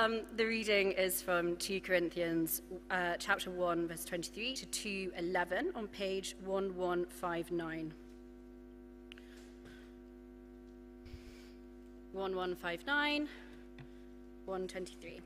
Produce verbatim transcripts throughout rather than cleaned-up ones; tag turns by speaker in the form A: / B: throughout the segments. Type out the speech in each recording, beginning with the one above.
A: Um, the reading is from two Corinthians uh, chapter one, verse twenty-three to two eleven on page eleven fifty-nine. eleven fifty-nine, one twenty-three.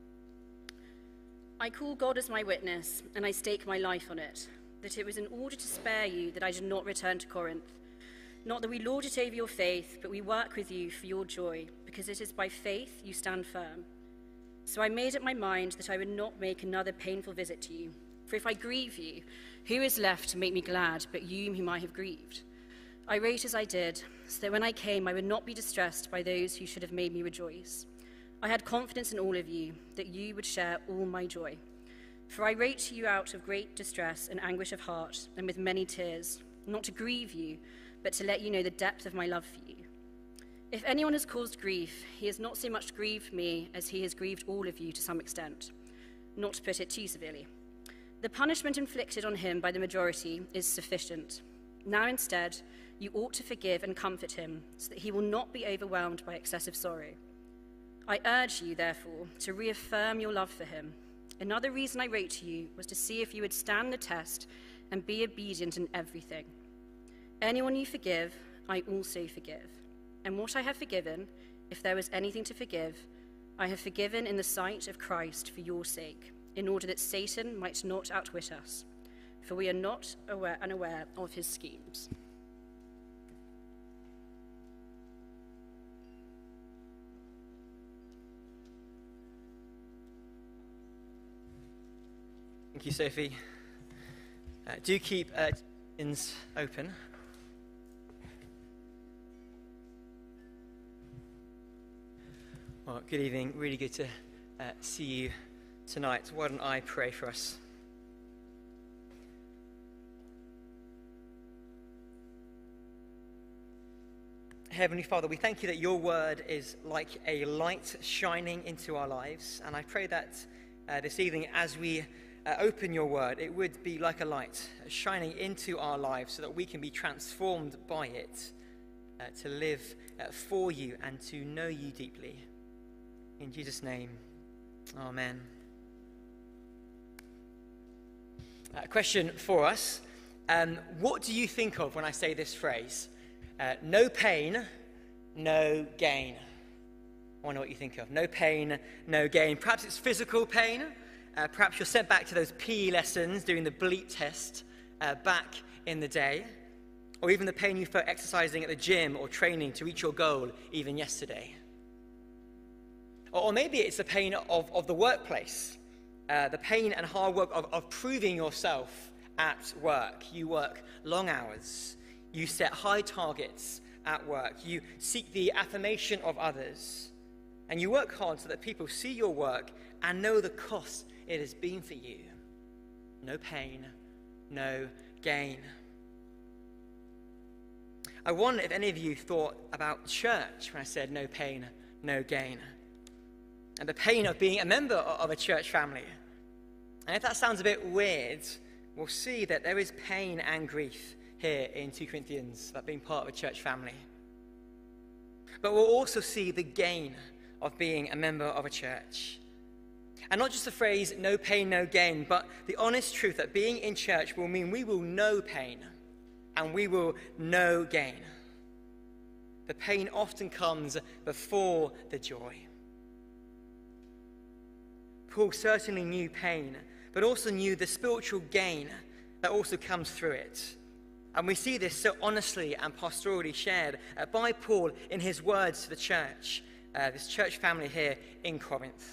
A: I call God as my witness, and I stake my life on it, that it was in order to spare you that I did not return to Corinth. Not that we lord it over your faith, but we work with you for your joy, because it is by faith you stand firm. So I made up my mind that I would not make another painful visit to you. For if I grieve you, who is left to make me glad but you whom I have grieved? I wrote as I did, so that when I came I would not be distressed by those who should have made me rejoice. I had confidence in all of you, that you would share all my joy. For I wrote to you out of great distress and anguish of heart, and with many tears, not to grieve you, but to let you know the depth of my love for you. If anyone has caused grief, he has not so much grieved me as he has grieved all of you to some extent, not to put it too severely. The punishment inflicted on him by the majority is sufficient. Now instead, you ought to forgive and comfort him, so that he will not be overwhelmed by excessive sorrow. I urge you, therefore, to reaffirm your love for him. Another reason I wrote to you was to see if you would stand the test and be obedient in everything. Anyone you forgive, I also forgive. And what I have forgiven, if there was anything to forgive, I have forgiven in the sight of Christ for your sake, in order that Satan might not outwit us, for we are not aware, unaware of his schemes.
B: Thank you, Sophie. Uh, do keep uh, ins open. Well, good evening. Really good to uh, see you tonight. Why don't I pray for us? Heavenly Father, we thank you that your word is like a light shining into our lives. And I pray that uh, this evening, as we Uh, open your word, it would be like a light uh, shining into our lives so that we can be transformed by it uh, to live uh, for you and to know you deeply. In Jesus' name, amen. A uh, question for us. Um, what do you think of when I say this phrase? Uh, no pain, no gain. I wonder what you think of. No pain, no gain. Perhaps it's physical pain. Uh, perhaps you're sent back to those P E lessons doing the bleep test uh, back in the day, or even the pain you felt exercising at the gym or training to reach your goal even yesterday. Or, or maybe it's the pain of, of the workplace, uh, the pain and hard work of, of proving yourself at work. You work long hours, you set high targets at work, you seek the affirmation of others, and you work hard so that people see your work and know the cost it has been for you. No pain, no gain. I wonder if any of you thought about church when I said no pain, no gain, and the pain of being a member of a church family. And if that sounds a bit weird, we'll see that there is pain and grief here in two Corinthians about being part of a church family. But we'll also see the gain of being a member of a church. And not just the phrase, no pain, no gain, but the honest truth that being in church will mean we will know pain and we will know gain. The pain often comes before the joy. Paul certainly knew pain, but also knew the spiritual gain that also comes through it. And we see this so honestly and pastorally shared uh, by Paul in his words to the church, uh, this church family here in Corinth.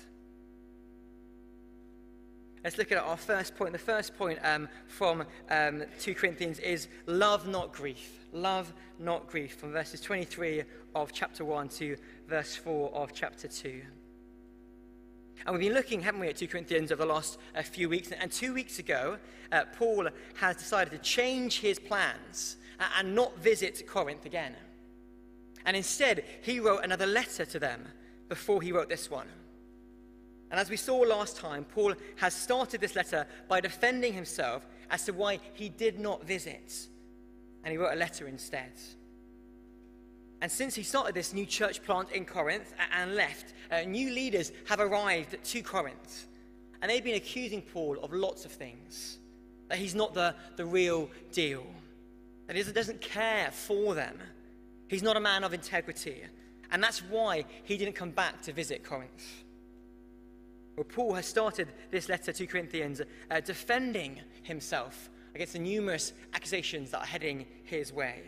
B: Let's look at our first point. The first point um, from um, two Corinthians is love, not grief. Love, not grief, from verses twenty-three of chapter one to verse four of chapter two. And we've been looking, haven't we, at two Corinthians over the last uh, few weeks. And two weeks ago, uh, Paul has decided to change his plans uh, and not visit Corinth again. And instead, he wrote another letter to them before he wrote this one. And as we saw last time, Paul has started this letter by defending himself as to why he did not visit. And he wrote a letter instead. And since he started this new church plant in Corinth and left, uh, new leaders have arrived to Corinth. And they've been accusing Paul of lots of things. That he's not the, the real deal. That he doesn't care for them. He's not a man of integrity. And that's why he didn't come back to visit Corinth. Well, Paul has started this letter to Corinthians uh, defending himself against the numerous accusations that are heading his way.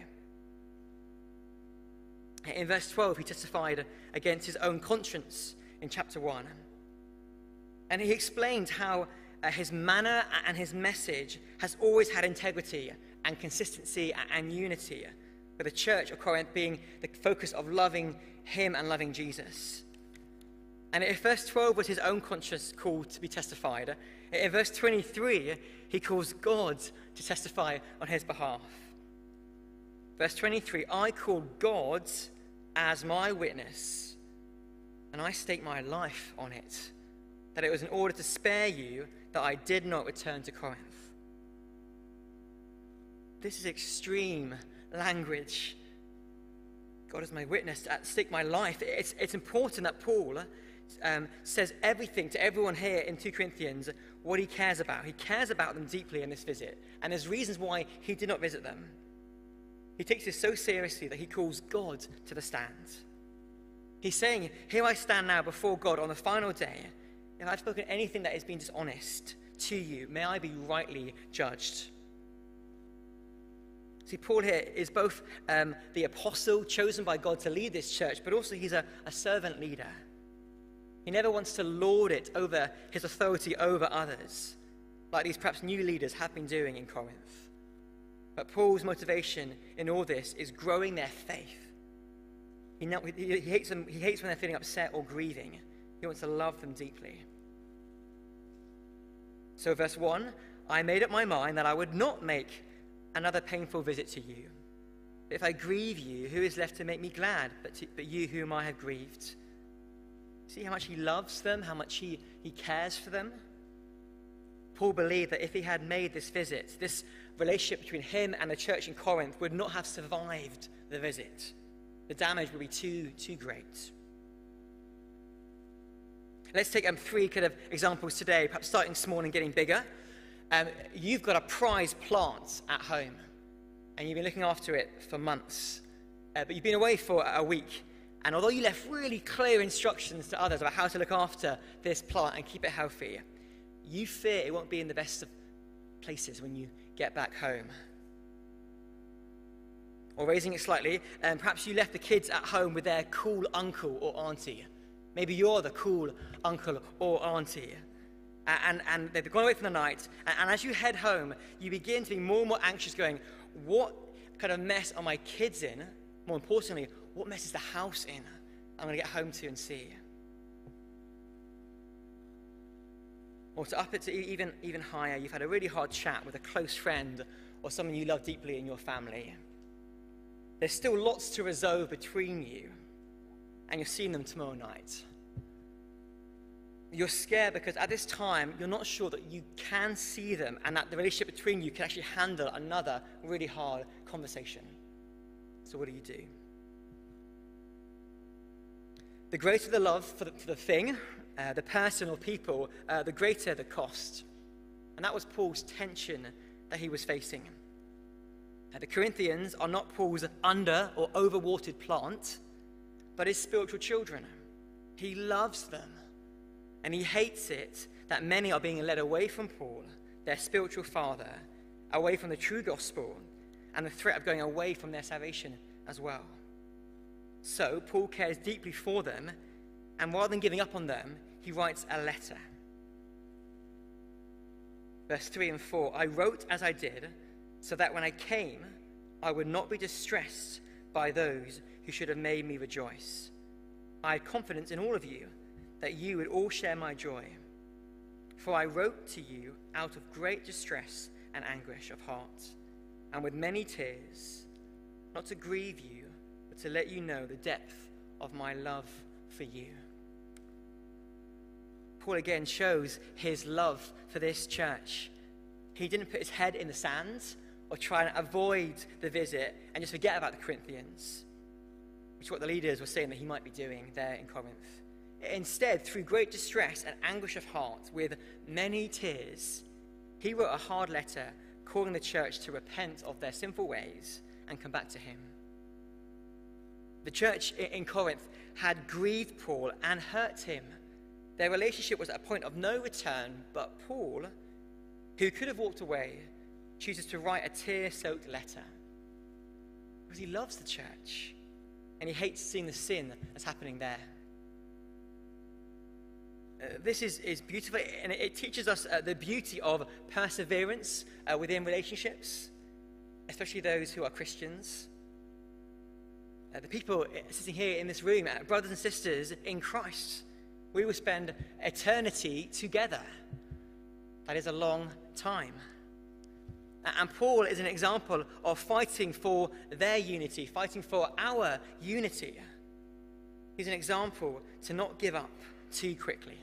B: In verse twelve, he testified against his own conscience in chapter one. And he explained how uh, his manner and his message has always had integrity and consistency and unity, with the church of Corinth being the focus of loving him and loving Jesus. And if verse twelve was his own conscience called to be testified, in verse twenty-three, he calls God to testify on his behalf. Verse twenty-three, I call God as my witness, and I stake my life on it, that it was in order to spare you that I did not return to Corinth. This is extreme language. God is my witness, I stake my life. It's, it's important that Paul um, says everything to everyone here in Second Corinthians, what he cares about. He cares about them deeply in this visit, and there's reasons why he did not visit them. He takes this so seriously that he calls God to the stand. He's saying, here I stand now before God on the final day. If I've spoken anything that has been dishonest to you, may I be rightly judged. See, Paul here is both um, the apostle chosen by God to lead this church, but also he's a, a servant leader. He never wants to lord it over his authority over others, like these perhaps new leaders have been doing in Corinth. But Paul's motivation in all this is growing their faith. He, know, he, he, hates them, he hates when they're feeling upset or grieving. He wants to love them deeply. So verse one, I made up my mind that I would not make another painful visit to you. If I grieve you, who is left to make me glad but, to, but you whom I have grieved? See how much he loves them, how much he, he cares for them? Paul believed that if he had made this visit, this relationship between him and the church in Corinth would not have survived the visit. The damage would be too, too great. Let's take um, three kind of examples today, perhaps starting small and getting bigger. Um, you've got a prized plant at home, and you've been looking after it for months, uh, but you've been away for a week, and although you left really clear instructions to others about how to look after this plant and keep it healthy, you fear it won't be in the best of places when you get back home. Or raising it slightly, um, perhaps you left the kids at home with their cool uncle or auntie. Maybe you're the cool uncle or auntie. And, and they've gone away for the night, and, and as you head home, you begin to be more and more anxious, going, what kind of mess are my kids in? More importantly, what mess is the house in I'm going to get home to and see? Or to up it to even, even higher, you've had a really hard chat with a close friend or someone you love deeply in your family. There's still lots to resolve between you, and you're seeing them tomorrow night. You're scared because at this time, you're not sure that you can see them and that the relationship between you can actually handle another really hard conversation. So what do you do? The greater the love for the, for the thing, uh, the person or people, uh, the greater the cost. And that was Paul's tension that he was facing. Uh, the Corinthians are not Paul's under or overwatered plant, but his spiritual children. He loves them. And he hates it that many are being led away from Paul, their spiritual father, away from the true gospel, and the threat of going away from their salvation as well. So Paul cares deeply for them, and rather than giving up on them, he writes a letter. Verse three and four, I wrote as I did, so that when I came, I would not be distressed by those who should have made me rejoice. I had confidence in all of you, that you would all share my joy. For I wrote to you out of great distress and anguish of heart, and with many tears, not to grieve you, but to let you know the depth of my love for you. Paul again shows his love for this church. He didn't put his head in the sand or try and avoid the visit and just forget about the Corinthians. which is what the leaders were saying that he might be doing there in Corinth. Instead, through great distress and anguish of heart, with many tears, he wrote a hard letter calling the church to repent of their sinful ways and come back to him. The church in Corinth had grieved Paul and hurt him. Their relationship was at a point of no return, but Paul, who could have walked away, chooses to write a tear-soaked letter because he loves the church and he hates seeing the sin that's happening there. Uh, this is, is beautiful, and it, it teaches us uh, the beauty of perseverance uh, within relationships, especially those who are Christians. Uh, the people sitting here in this room, uh, brothers and sisters in Christ, we will spend eternity together. That is a long time. Uh, and Paul is an example of fighting for their unity, fighting for our unity. He's an example to not give up too quickly.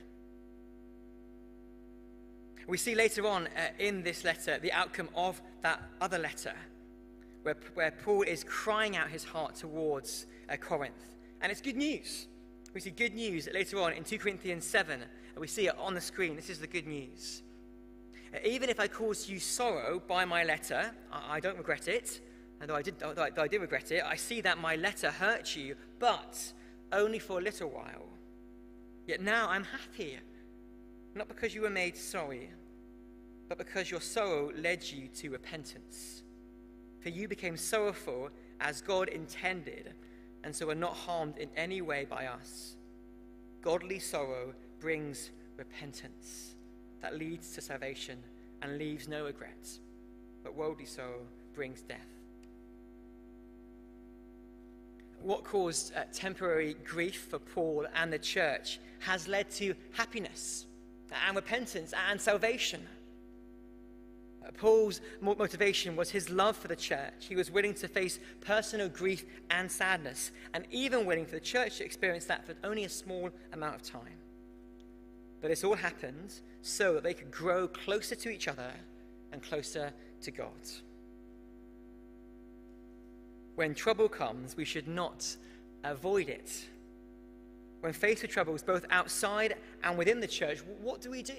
B: We see later on uh, in this letter the outcome of that other letter, where, where Paul is crying out his heart towards uh, Corinth. And it's good news. We see good news later on in two Corinthians seven. And we see it on the screen. This is the good news. Uh, Even if I caused you sorrow by my letter, I, I don't regret it. And though I, did, though I, though I did regret it, I see that my letter hurt you, but only for a little while. Yet now I'm happy, not because you were made sorry, but because your sorrow led you to repentance. For you became sorrowful as God intended, and so are not harmed in any way by us. Godly sorrow brings repentance that leads to salvation and leaves no regrets, but worldly sorrow brings death. What caused uh, temporary grief for Paul and the church has led to happiness and repentance and salvation. Uh, Paul's motivation was his love for the church. He was willing to face personal grief and sadness, and even willing for the church to experience that for only a small amount of time. But this all happened so that they could grow closer to each other and closer to God. When trouble comes, we should not avoid it. When faced with troubles, both outside and within the church, what do we do?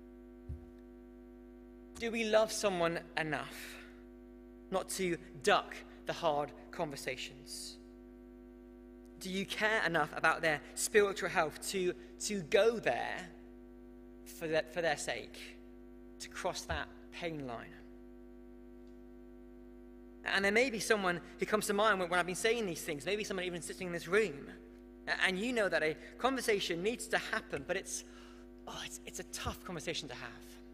B: Do we love someone enough not to duck the hard conversations? Do you care enough about their spiritual health to, to go there for their, for their sake, to cross that pain line? And there may be someone who comes to mind when, when I've been saying these things, maybe someone even sitting in this room, and you know that a conversation needs to happen, but it's, oh, it's, it's a tough conversation to have.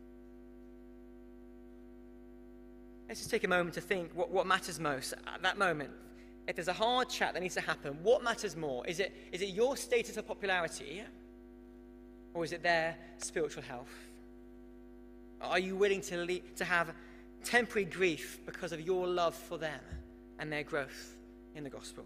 B: Let's just take a moment to think what, what matters most at that moment. If there's a hard chat that needs to happen, what matters more? Is it, is it your status of popularity, or is it their spiritual health? Are you willing to, le- to have temporary grief because of your love for them and their growth in the gospel?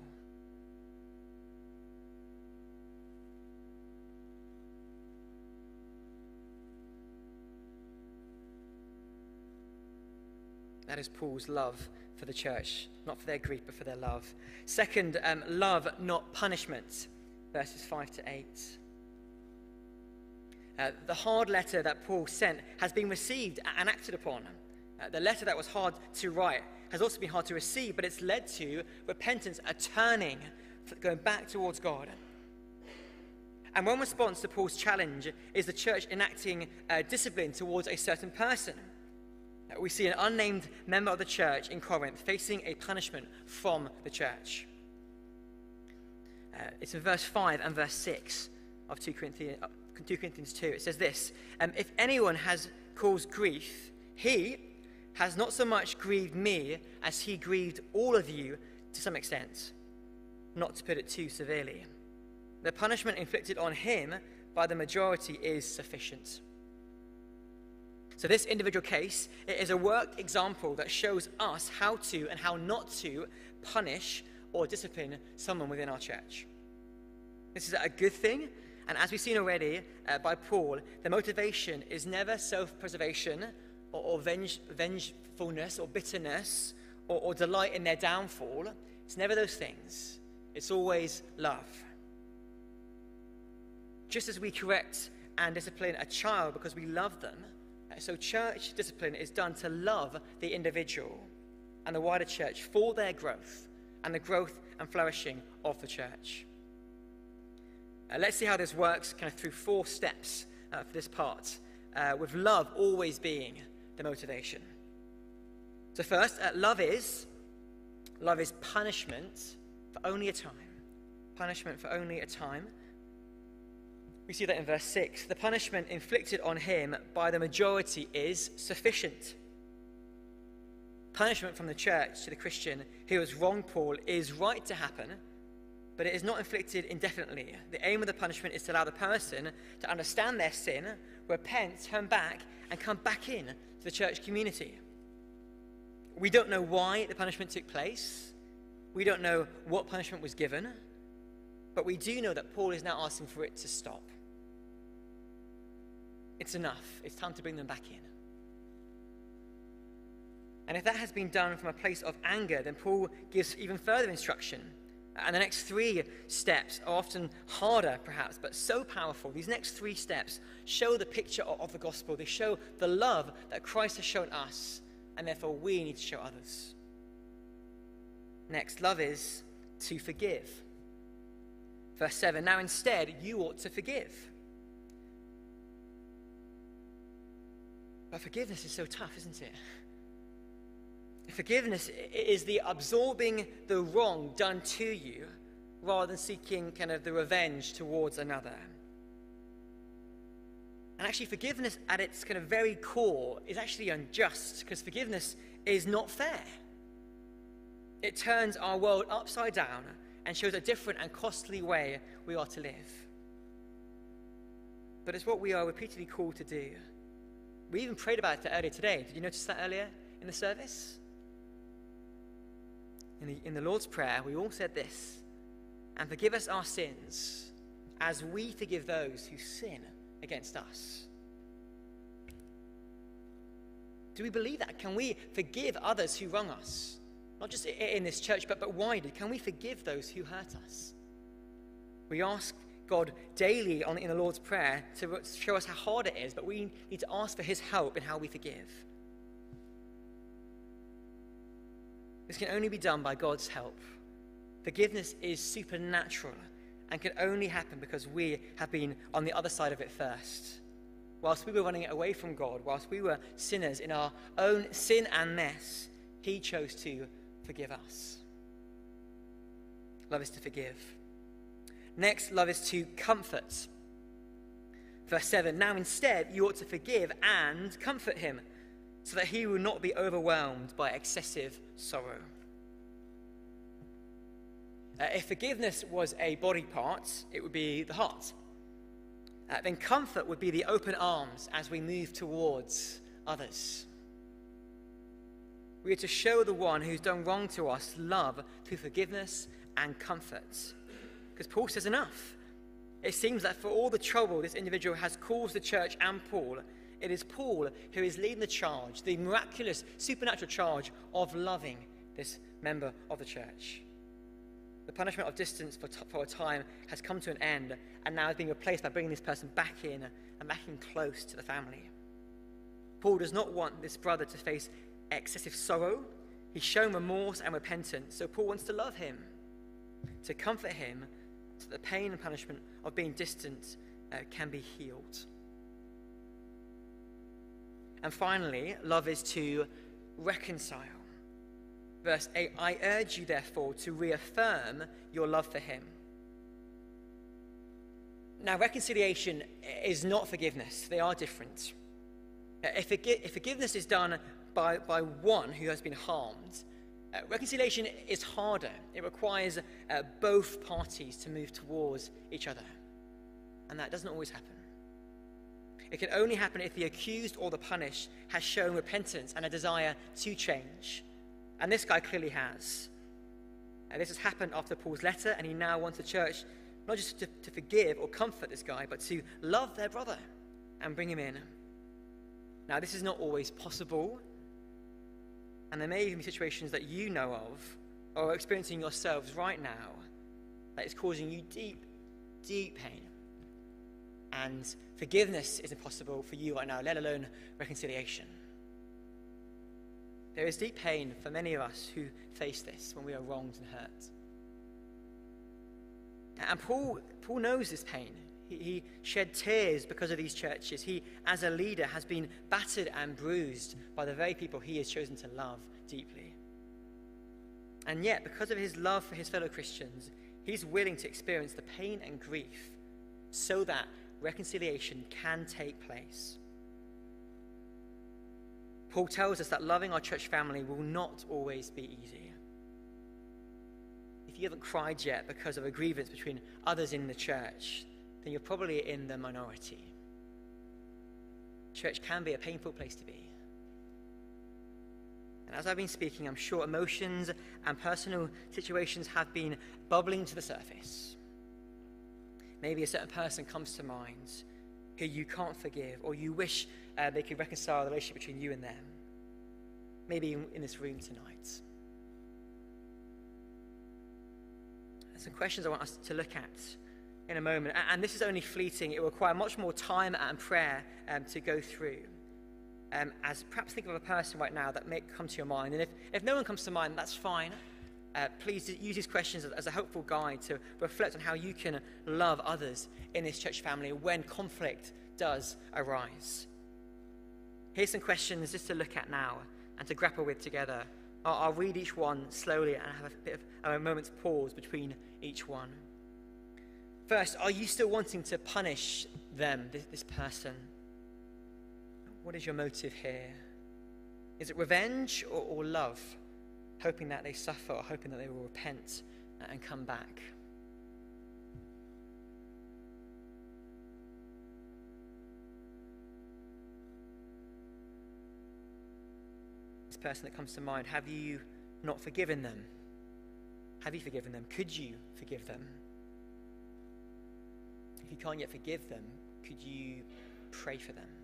B: That is Paul's love for the church, not for their grief, but for their love. Second, um, love, not punishment, verses five to eight. Uh, the hard letter that Paul sent has been received and acted upon. Uh, the letter that was hard to write has also been hard to receive, but it's led to repentance, a turning, going back towards God. And one response to Paul's challenge is the church enacting uh, discipline towards a certain person. Uh, we see an unnamed member of the church in Corinth facing a punishment from the church. Uh, it's in verse five and verse six of two Corinthians, uh, two Corinthians two. It says this, um, if anyone has caused grief, he has not so much grieved me as he grieved all of you to some extent, not to put it too severely. The punishment inflicted on him by the majority is sufficient. So this individual case is a worked example that shows us how to and how not to punish or discipline someone within our church. This is a good thing, and as we've seen already uh, by Paul, the motivation is never self-preservation or, or venge, vengefulness or bitterness or, or delight in their downfall. It's never those things. It's always love. Just as we correct and discipline a child because we love them, so church discipline is done to love the individual and the wider church for their growth and the growth and flourishing of the church. Uh, let's see how this works kind of through four steps uh, for this part, uh, with love always being the motivation. So first, uh, love is, love is punishment for only a time. Punishment for only a time. We see that in verse six. The punishment inflicted on him by the majority is sufficient. Punishment from the church to the Christian who has wronged Paul is right to happen, but it is not inflicted indefinitely. The aim of the punishment is to allow the person to understand their sin, repent, turn back, and come back in to the church community. We don't know why the punishment took place. We don't know what punishment was given, but we do know that Paul is now asking for it to stop. It's enough. It's time to bring them back in. And if that has been done from a place of anger, then Paul gives even further instruction. And the next three steps are often harder, perhaps, but so powerful. These next three steps show the picture of the gospel. They show the love that Christ has shown us, and therefore we need to show others. Next, love is to forgive. Verse seven, now instead you ought to forgive. But forgiveness is so tough, isn't it? Forgiveness is the absorbing the wrong done to you rather than seeking kind of the revenge towards another. And actually forgiveness at its kind of very core is actually unjust, because forgiveness is not fair. It turns our world upside down and shows a different and costly way we are to live. But it's what we are repeatedly called to do. We even prayed about it earlier today. Did you notice that earlier in the service? In the, in the Lord's Prayer, we all said this: and forgive us our sins as we forgive those who sin against us. Do we believe that? Can we forgive others who wrong us? Not just in this church, but, but wider. Can we forgive those who hurt us? We ask God daily on, in the Lord's Prayer to show us how hard it is, but we need to ask for his help in how we forgive. This can only be done by God's help. Forgiveness is supernatural and can only happen because we have been on the other side of it first. Whilst we were running away from God, whilst we were sinners in our own sin and mess, he chose to forgive us. Love is to forgive. Next, love is to comfort. Verse seven, now instead you ought to forgive and comfort him, so that he will not be overwhelmed by excessive sorrow. Uh, if forgiveness was a body part, it would be the heart. Uh, then comfort would be the open arms as we move towards others. We are to show the one who's done wrong to us love through forgiveness and comfort. Because Paul says enough. It seems that for all the trouble this individual has caused the church and Paul, it is Paul who is leading the charge, the miraculous, supernatural charge of loving this member of the church. The punishment of distance for, t- for a time has come to an end and now is being replaced by bringing this person back in and back in close to the family. Paul does not want this brother to face excessive sorrow. He's shown remorse and repentance, so Paul wants to love him, to comfort him, so that the pain and punishment of being distant uh, can be healed. And finally, love is to reconcile. Verse eight, I urge you therefore to reaffirm your love for him. Now, reconciliation is not forgiveness. They are different. If, forgi- if forgiveness is done by, by one who has been harmed, uh, reconciliation is harder. It requires uh, both parties to move towards each other. And that doesn't always happen. It can only happen if the accused or the punished has shown repentance and a desire to change. And this guy clearly has. And this has happened after Paul's letter, and he now wants the church not just to, to forgive or comfort this guy, but to love their brother and bring him in. Now, this is not always possible, and there may even be situations that you know of or are experiencing yourselves right now that is causing you deep, deep pain. And forgiveness is impossible for you right now, let alone reconciliation. There is deep pain for many of us who face this when we are wronged and hurt. And Paul, Paul knows this pain. He, he shed tears because of these churches. He, as a leader, has been battered and bruised by the very people he has chosen to love deeply. And yet, because of his love for his fellow Christians, he's willing to experience the pain and grief so that reconciliation can take place. Paul tells us that loving our church family will not always be easy. If you haven't cried yet because of a grievance between others in the church, then you're probably in the minority. Church can be a painful place to be. And as I've been speaking, I'm sure emotions and personal situations have been bubbling to the surface. Maybe a certain person comes to mind who you can't forgive, or you wish uh, they could reconcile the relationship between you and them. Maybe in, in this room tonight. There's some questions I want us to look at in a moment. And, and this is only fleeting. It will require much more time and prayer um, to go through. Um, as perhaps think of a person right now that may come to your mind. And if, if no one comes to mind, that's fine. Uh, please use these questions as, as a helpful guide to reflect on how you can love others in this church family when conflict does arise. Here's some questions just to look at now and to grapple with together. I'll, I'll read each one slowly and have a bit of a moment's pause between each one. First, are you still wanting to punish them, this, this person? What is your motive here? Is it revenge or, or love? Hoping that they suffer or hoping that they will repent and come back? This person that comes to mind, have you not forgiven them? Have you forgiven them? Could you forgive them? If you can't yet forgive them, could you pray for them?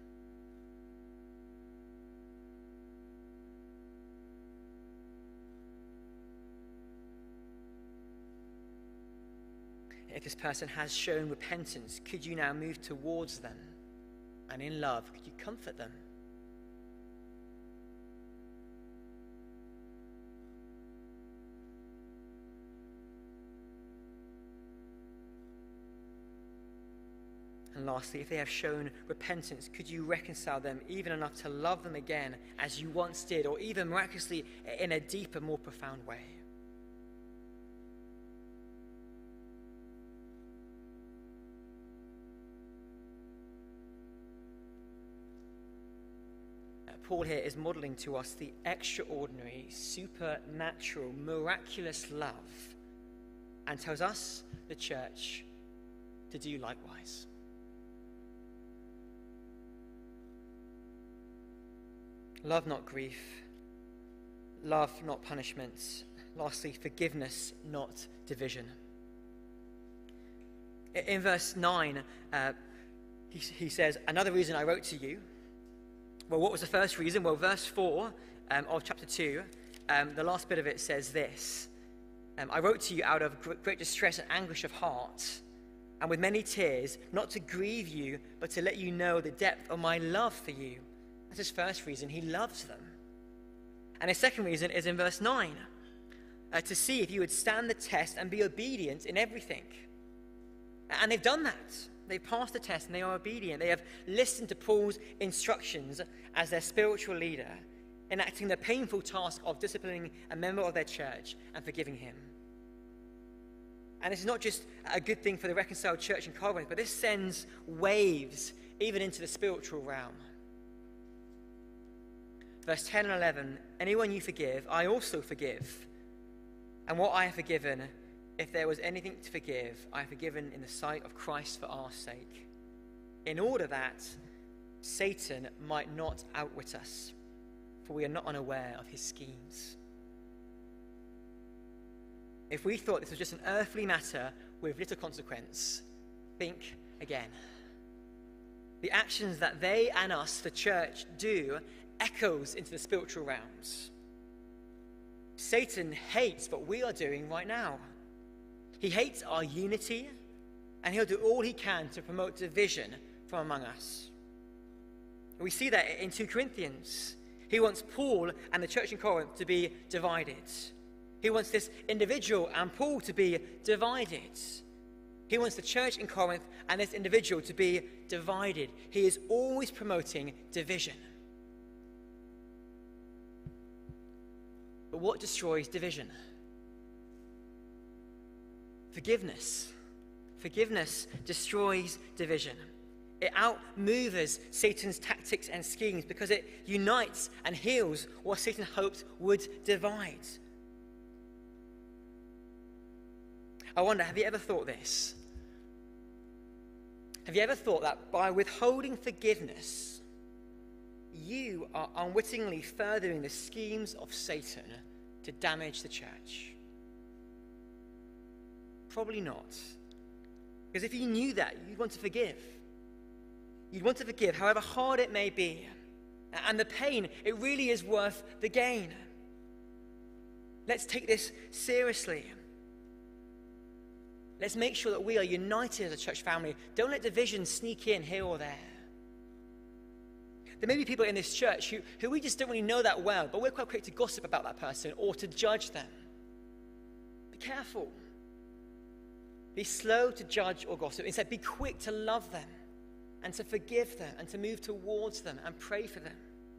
B: If this person has shown repentance, could you now move towards them? And in love, could you comfort them? And lastly, if they have shown repentance, could you reconcile them even enough to love them again as you once did, or even miraculously in a deeper, more profound way? Paul here is modeling to us the extraordinary, supernatural, miraculous love, and tells us, the church, to do likewise. Love, not grief. Love, not punishment. Lastly, forgiveness, not division. In verse nine, uh, he, he says, another reason I wrote to you. Well, what was the first reason? Well, verse four um, of chapter two, um, the last bit of it says this. Um, I wrote to you out of great distress and anguish of heart, and with many tears, not to grieve you, but to let you know the depth of my love for you. That's his first reason. He loves them. And his second reason is in verse nine, uh, to see if you would stand the test and be obedient in everything. And they've done that. They've passed the test and they are obedient. They have listened to Paul's instructions as their spiritual leader, enacting the painful task of disciplining a member of their church and forgiving him. And this is not just a good thing for the reconciled church in Corinth, but this sends waves even into the spiritual realm. Verse ten and eleven, anyone you forgive, I also forgive. And what I have forgiven, if there was anything to forgive, I have forgiven in the sight of Christ for our sake, in order that Satan might not outwit us, for we are not unaware of his schemes. If we thought this was just an earthly matter with little consequence, think again. The actions that they and us, the church, do echoes into the spiritual realms. Satan hates what we are doing right now. He hates our unity, and he'll do all he can to promote division from among us. We see that in two Corinthians. He wants Paul and the church in Corinth to be divided. He wants this individual and Paul to be divided. He wants the church in Corinth and this individual to be divided. He is always promoting division. But what destroys division? Forgiveness. Forgiveness destroys division. It outmaneuvers Satan's tactics and schemes because it unites and heals what Satan hoped would divide. I wonder, have you ever thought this? Have you ever thought that by withholding forgiveness, you are unwittingly furthering the schemes of Satan to damage the church? Probably not. Because if you knew that, you'd want to forgive. You'd want to forgive, however hard it may be. And the pain, it really is worth the gain. Let's take this seriously. Let's make sure that we are united as a church family. Don't let division sneak in here or there. There may be people in this church who, who we just don't really know that well, but we're quite quick to gossip about that person or to judge them. Be careful. Be slow to judge or gossip. Instead, be quick to love them and to forgive them and to move towards them and pray for them.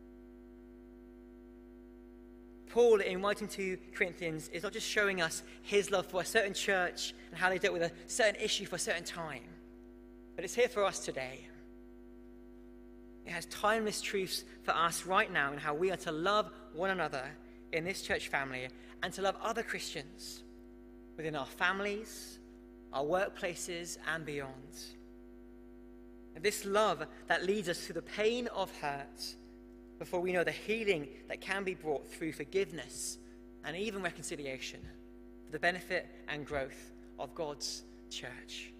B: Paul, in writing to Corinthians, is not just showing us his love for a certain church and how they dealt with a certain issue for a certain time, but it's here for us today. It has timeless truths for us right now in how we are to love one another in this church family and to love other Christians within our families, our workplaces, and beyond. This love that leads us through the pain of hurt before we know the healing that can be brought through forgiveness and even reconciliation for the benefit and growth of God's church.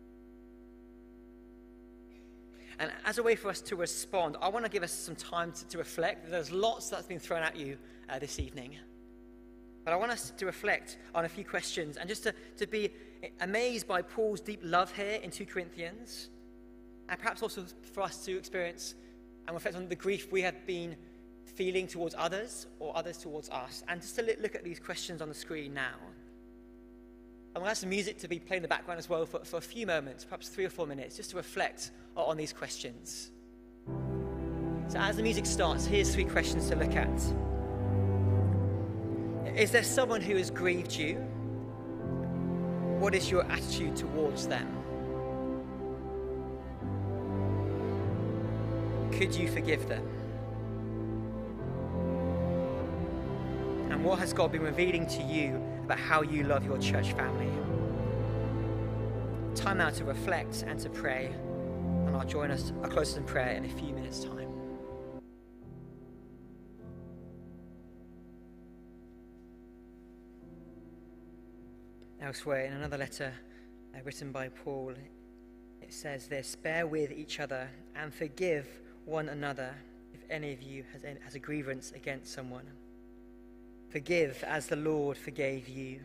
B: And as a way for us to respond, I want to give us some time to, to reflect. There's lots that's been thrown at you uh, this evening. But I want us to reflect on a few questions and just to, to be amazed by Paul's deep love here in two Corinthians, and perhaps also for us to experience and reflect on the grief we have been feeling towards others or others towards us. And just to look at these questions on the screen now. I'm going to have some music to be playing in the background as well for, for a few moments, perhaps three or four minutes, just to reflect on these questions. So as the music starts, here's three questions to look at. Is there someone who has grieved you? What is your attitude towards them? Could you forgive them? And what has God been revealing to you about how you love your church family? Time now to reflect and to pray, and I'll join us, I'll close in prayer in a few minutes' time. Elsewhere, in another letter uh, written by Paul, it says this: bear with each other and forgive one another if any of you has, any, has a grievance against someone. Forgive as the Lord forgave you.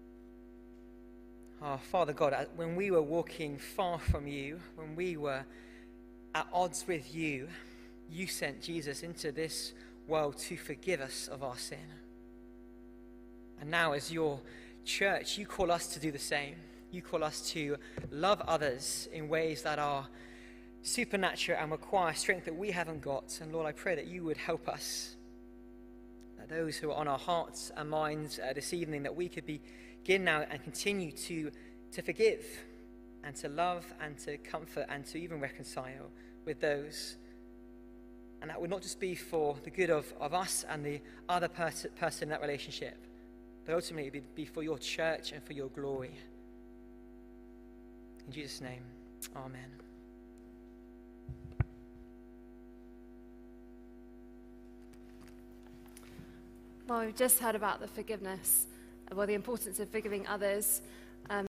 B: Our Father God, when we were walking far from you, when we were at odds with you, you sent Jesus into this world to forgive us of our sin. And now as your church, you call us to do the same. You call us to love others in ways that are supernatural and require strength that we haven't got. And Lord, I pray that you would help us, that those who are on our hearts and minds uh, this evening, that we could begin now and continue to, to forgive and to love and to comfort and to even reconcile with those. And that would not just be for the good of, of us and the other pers- person in that relationship, but ultimately it would be for your church and for your glory. In Jesus' name, amen.
C: Well, we've just heard about the forgiveness, well, the importance of forgiving others.